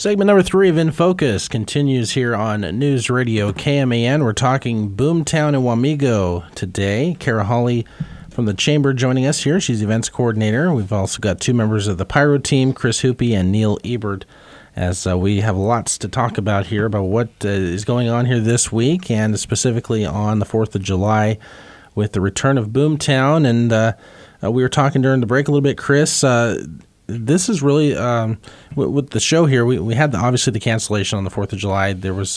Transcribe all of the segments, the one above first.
Segment number 3 of In Focus continues here on News Radio KMAN. We're talking Boomtown and Wamego today. Kara Hawley from the Chamber joining us here. She's the events coordinator. We've also got 2 members of the Pyro team, Chris Hoopy and Neil Ebert, as we have lots to talk about here about what is going on here this week and specifically on the 4th of July with the return of Boomtown. And we were talking during the break a little bit, Chris. This is really, with the show here, we had obviously the cancellation on the 4th of July. There was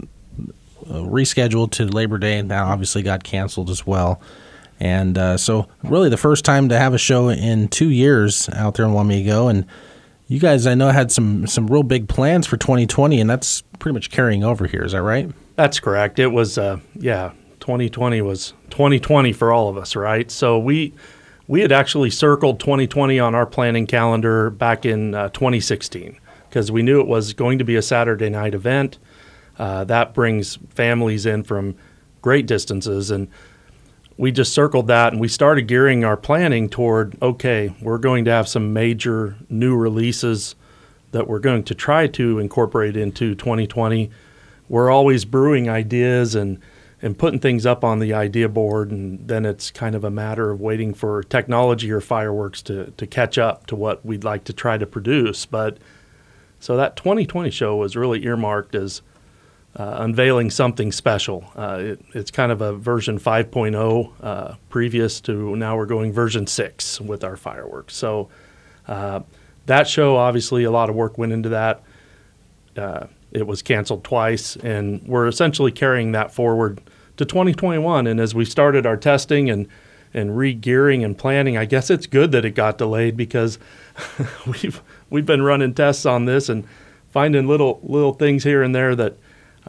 rescheduled to Labor Day, and that obviously got canceled as well. And so really the first time to have a show in 2 years out there in Wamego. And you guys, I know, had some real big plans for 2020, and that's pretty much carrying over here. Is that right? That's correct. It was, 2020 was 2020 for all of us, right? So we had actually circled 2020 on our planning calendar back in 2016 because we knew it was going to be a Saturday night event. That brings families in from great distances, and we just circled that, and we started gearing our planning toward, okay, we're going to have some major new releases that we're going to try to incorporate into 2020. We're always brewing ideas and putting things up on the idea board, and then it's kind of a matter of waiting for technology or fireworks to catch up to what we'd like to try to produce. But so that 2020 show was really earmarked as unveiling something special. It's kind of a version 5.0 previous to now we're going version 6 with our fireworks. So that show, obviously a lot of work went into that. It was canceled twice, and we're essentially carrying that forward to 2021. And as we started our testing and re-gearing and planning, I guess it's good that it got delayed because we've been running tests on this and finding little things here and there that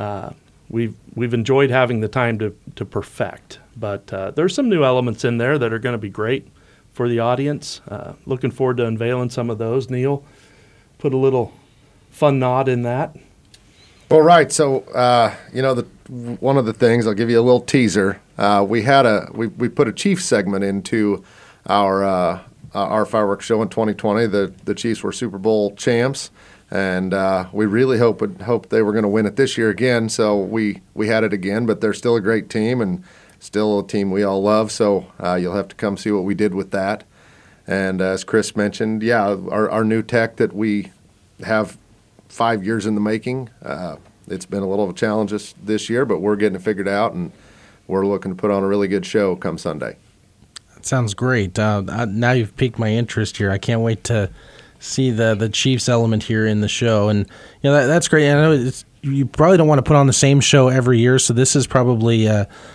we've enjoyed having the time to perfect. But there's some new elements in there that are going to be great for the audience. Looking forward to unveiling some of those. Neil, put a little fun nod in that. Well, right. So, one of the things, I'll give you a little teaser. We put a Chiefs segment into our fireworks show in 2020. The Chiefs were Super Bowl champs, and we really hoped they were going to win it this year again. So we had it again, but they're still a great team and still a team we all love. So you'll have to come see what we did with that. And as Chris mentioned, our new tech that we have 5 years in the making. It's been a little of a challenge this year, but we're getting it figured out, and we're looking to put on a really good show come Sunday. That sounds great. Now you've piqued my interest here. I can't wait to see the Chiefs element here in the show, and that's great. I know you probably don't want to put on the same show every year, so this is probably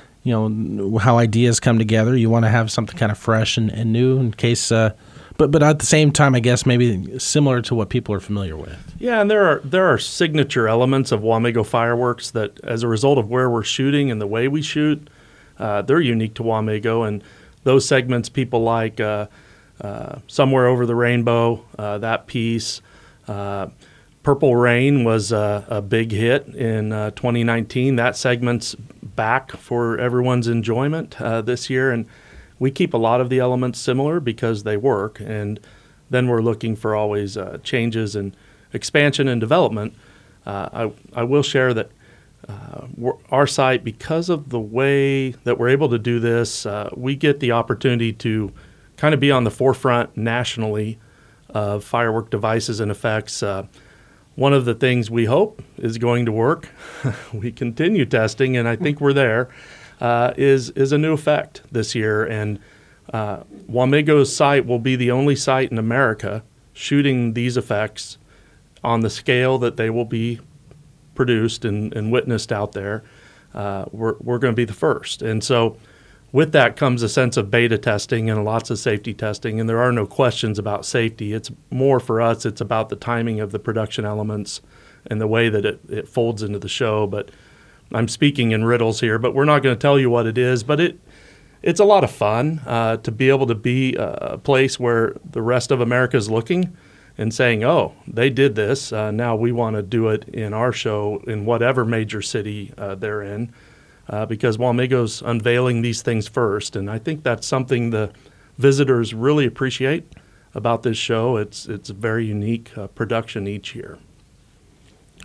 how ideas come together. You want to have something kind of fresh and new in case. But at the same time, I guess maybe similar to what people are familiar with. Yeah, and there are signature elements of Wamego fireworks that, as a result of where we're shooting and the way we shoot, they're unique to Wamego. And those segments people like Somewhere Over the Rainbow, that piece. Purple Rain was a big hit in 2019. That segment's back for everyone's enjoyment this year. And we keep a lot of the elements similar because they work, and then we're looking for always changes and expansion and development. I will share that our site, because of the way that we're able to do this, we get the opportunity to kind of be on the forefront nationally of firework devices and effects. One of the things we hope is going to work, we continue testing, and I think we're there, is a new effect this year. And Wamego's site will be the only site in America shooting these effects on the scale that they will be produced and witnessed out there. We're going to be the first. And so with that comes a sense of beta testing and lots of safety testing, and there are no questions about safety. It's more for us, it's about the timing of the production elements and the way that it folds into the show. But I'm speaking in riddles here, but we're not going to tell you what it is. But it's a lot of fun to be able to be a place where the rest of America is looking and saying, oh, they did this. Now we want to do it in our show in whatever major city they're in, because Wamego's unveiling these things first. And I think that's something the visitors really appreciate about this show. It's a very unique production each year.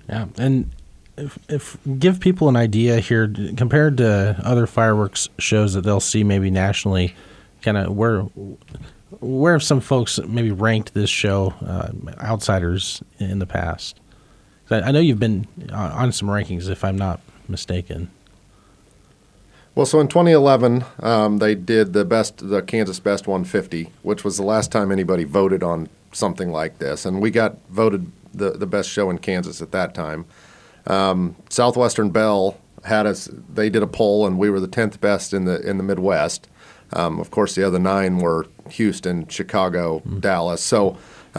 Yeah, and if give people an idea here compared to other fireworks shows that they'll see maybe nationally, kind of where have some folks maybe ranked this show, outsiders in the past? I know you've been on some rankings, if I'm not mistaken. Well, so in 2011, they did the Kansas Best 150, which was the last time anybody voted on something like this, and we got voted the best show in Kansas at that time. Southwestern Bell had us. They did a poll, and we were the 10th best in the Midwest. Of course, the other 9 were Houston, Chicago, Dallas. So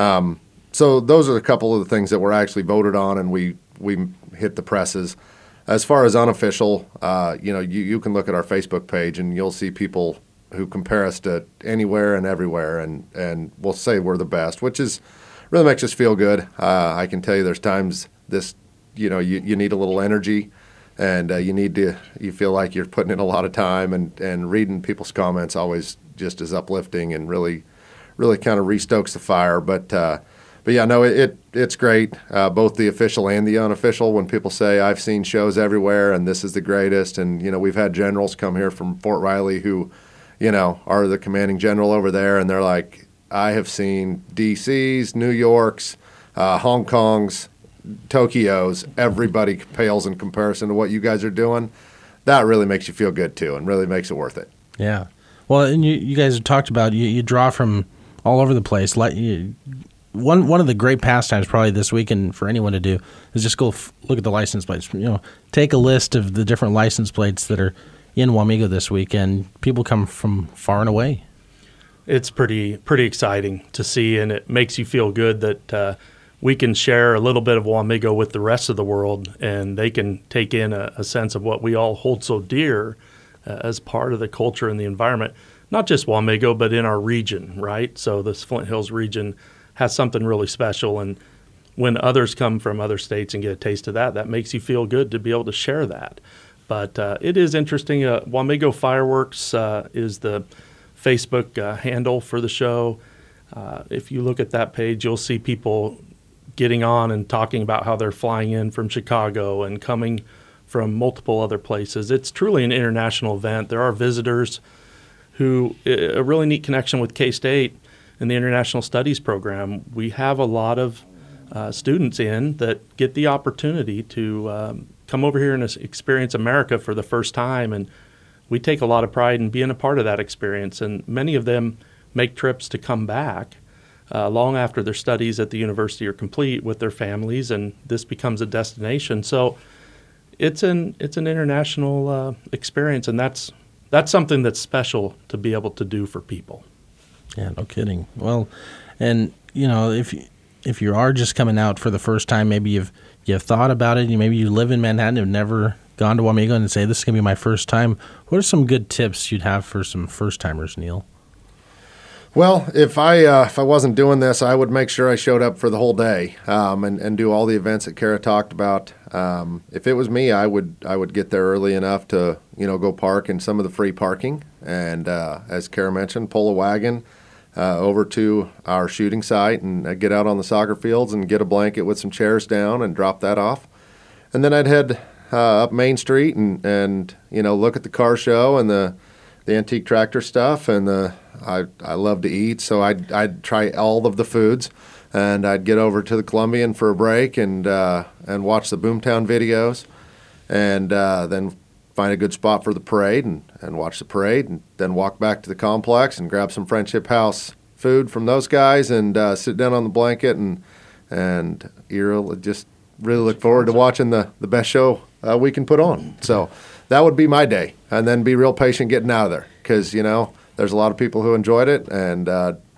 those are a couple of the things that were actually voted on, and we hit the presses. As far as unofficial, you can look at our Facebook page, and you'll see people who compare us to anywhere and everywhere, and will say we're the best, which is really makes us feel good. I can tell you, there's times you need a little energy, and you feel like you're putting in a lot of time, and reading people's comments always just is uplifting and really kind of restokes the fire. But yeah, no, it's great, both the official and the unofficial. When people say, I've seen shows everywhere and this is the greatest, and we've had generals come here from Fort Riley who are the commanding general over there, and they're like, I have seen DC's, New York's, Hong Kong's, Tokyo's. Everybody pales in comparison to what you guys are doing. That really makes you feel good too, and really makes it worth it. Yeah. Well, and you guys have talked about you draw from all over the place. Like one of the great pastimes probably this weekend for anyone to do is just go look at the license plates. Take a list of the different license plates that are in Wamego this weekend. People come from far and away. It's pretty exciting to see, and it makes you feel good that we can share a little bit of Wamego with the rest of the world, and they can take in a sense of what we all hold so dear as part of the culture and the environment, not just Wamego, but in our region, right? So this Flint Hills region has something really special, and when others come from other states and get a taste of that makes you feel good to be able to share that. But it is interesting. Wamego Fireworks is the Facebook handle for the show. If you look at that page, you'll see people getting on and talking about how they're flying in from Chicago and coming from multiple other places. It's truly an international event. There are visitors who, a really neat connection with K-State and the International Studies program. We have a lot of students in that get the opportunity to come over here and experience America for the first time, and we take a lot of pride in being a part of that experience, and many of them make trips to come back long after their studies at the university are complete with their families, and this becomes a destination. So it's an international experience, and that's something that's special to be able to do for people. Yeah, no kidding. Well, and if you are just coming out for the first time, maybe you've thought about it. Maybe you live in Manhattan, have never gone to Wamego, and say this is gonna be my first time. What are some good tips you'd have for some first timers, Neil? Well, if I wasn't doing this, I would make sure I showed up for the whole day and do all the events that Kara talked about. If it was me, I would get there early enough to go park in some of the free parking, and as Kara mentioned, pull a wagon over to our shooting site and get out on the soccer fields and get a blanket with some chairs down and drop that off, and then I'd head up Main Street and look at the car show and the antique tractor stuff, and I love to eat, so I'd try all of the foods, and I'd get over to the Columbian for a break and watch the Boomtown videos, and then find a good spot for the parade and watch the parade, and then walk back to the complex and grab some Friendship House food from those guys and sit down on the blanket and just really look forward to watching the best show we can put on. So that would be my day, and then be real patient getting out of there, because there's a lot of people who enjoyed it, and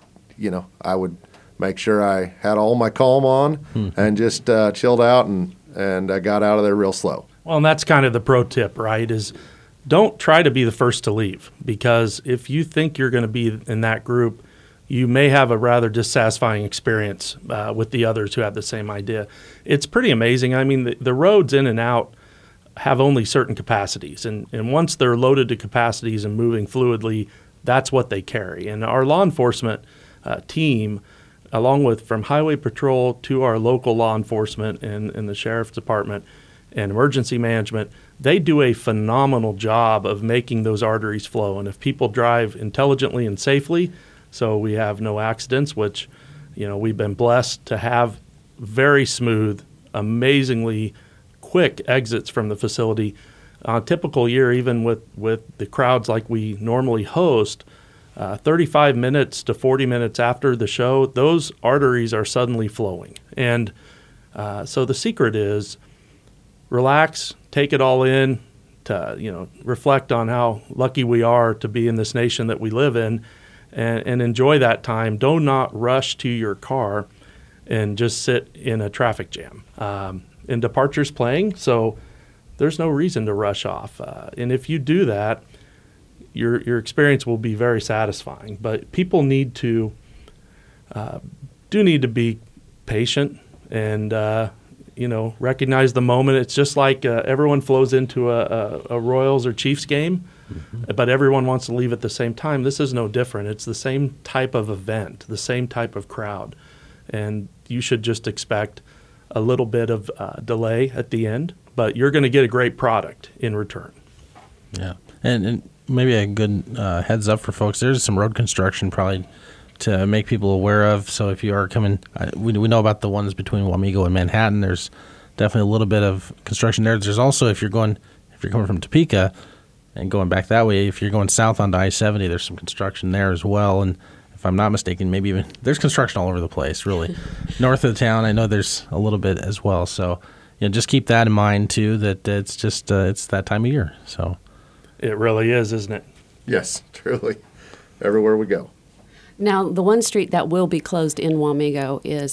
I would make sure I had all my calm on and just chilled out and got out of there real slow. Well, and that's kind of the pro tip, right, is don't try to be the first to leave, because if you think you're going to be in that group, you may have a rather dissatisfying experience with the others who have the same idea. It's pretty amazing. I mean, the roads in and out have only certain capacities, and once they're loaded to capacities and moving fluidly, that's what they carry. And our law enforcement team along with from Highway Patrol to our local law enforcement and the Sheriff's Department and emergency management, they do a phenomenal job of making those arteries flow. And if people drive intelligently and safely, so we have no accidents, which, we've been blessed to have very smooth, amazingly quick exits from the facility. A typical year, even with the crowds like we normally host, 35 minutes to 40 minutes after the show, those arteries are suddenly flowing. And so the secret is relax, take it all in, to reflect on how lucky we are to be in this nation that we live in, and enjoy that time. Do not rush to your car and just sit in a traffic jam. And departure's playing, so there's no reason to rush off. And if you do that, your experience will be very satisfying. But people need to be patient and recognize the moment. It's just like everyone flows into a Royals or Chiefs game, but everyone wants to leave at the same time. This is no different. It's the same type of event, the same type of crowd, and you should just expect a little bit of delay at the end, but you're going to get a great product in return. Yeah, and maybe a good heads up for folks, there's some road construction probably to make people aware of. So if you are coming, we know about the ones between Wamego and Manhattan. There's definitely a little bit of construction there. There's also, if you're coming from Topeka and going back that way, if you're going south onto I-70, there's some construction there as well. And if I'm not mistaken, maybe even there's construction all over the place, really. North of the town, I know there's a little bit as well. So just keep that in mind too, that it's just it's that time of year. So it really is, isn't it? Yes, truly. Everywhere we go. Now, the one street that will be closed in Wamego is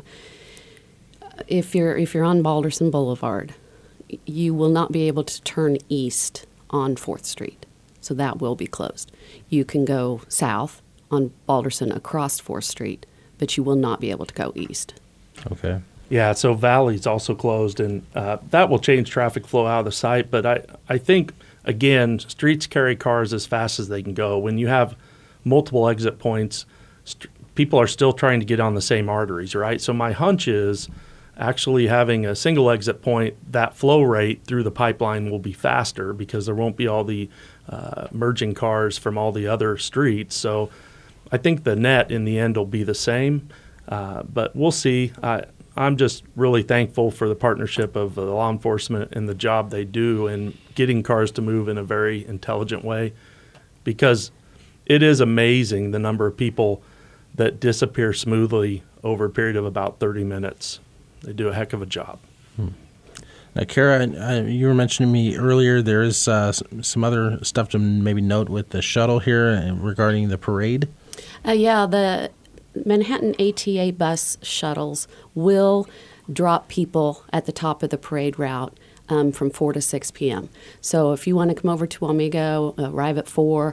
if you're on Balderson Boulevard, you will not be able to turn east on 4th Street. So that will be closed. You can go south on Balderson across 4th Street, but you will not be able to go east. Okay. Yeah, so Valley's also closed, and that will change traffic flow out of the site. But I think, again, streets carry cars as fast as they can go. When you have multiple exit points, people are still trying to get on the same arteries, right? So my hunch is actually having a single exit point, that flow rate through the pipeline will be faster because there won't be all the merging cars from all the other streets. So I think the net in the end will be the same, but we'll see. I'm just really thankful for the partnership of the law enforcement and the job they do in getting cars to move in a very intelligent way, because it is amazing the number of people that disappear smoothly over a period of about 30 minutes. They do a heck of a job. Now, Kara, you were mentioning to me earlier there is some other stuff to maybe note with the shuttle here regarding the parade. The Manhattan ATA bus shuttles will drop people at the top of the parade route from 4 to 6 p.m. So if you want to come over to Wamego, arrive at 4,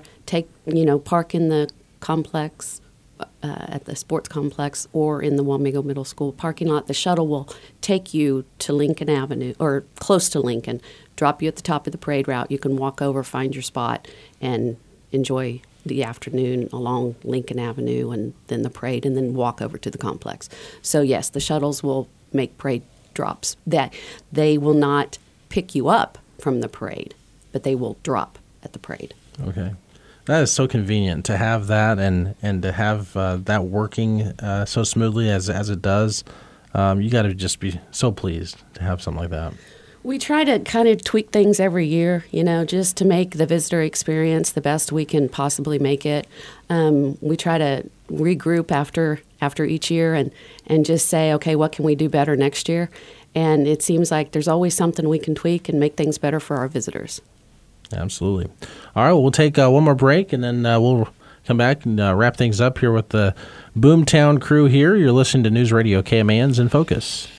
park in the complex, at the sports complex or in the Wamego Middle School parking lot, the shuttle will take you to Lincoln Avenue or close to Lincoln, drop you at the top of the parade route. You can walk over, find your spot, and enjoy the afternoon along Lincoln Avenue and then the parade, and then walk over to the complex. So yes, the shuttles will make parade drops. That they will not pick you up from the parade, but they will drop at the parade. Okay. That is so convenient to have that and to have that working so smoothly as it does. You got to just be so pleased to have something like that. We try to kind of tweak things every year, just to make the visitor experience the best we can possibly make it. We try to regroup after each year and just say, okay, what can we do better next year? And it seems like there's always something we can tweak and make things better for our visitors. Absolutely. All right, well, we'll take one more break, and then we'll come back and wrap things up here with the Boomtown crew here. You're listening to News Radio KMAN's In Focus.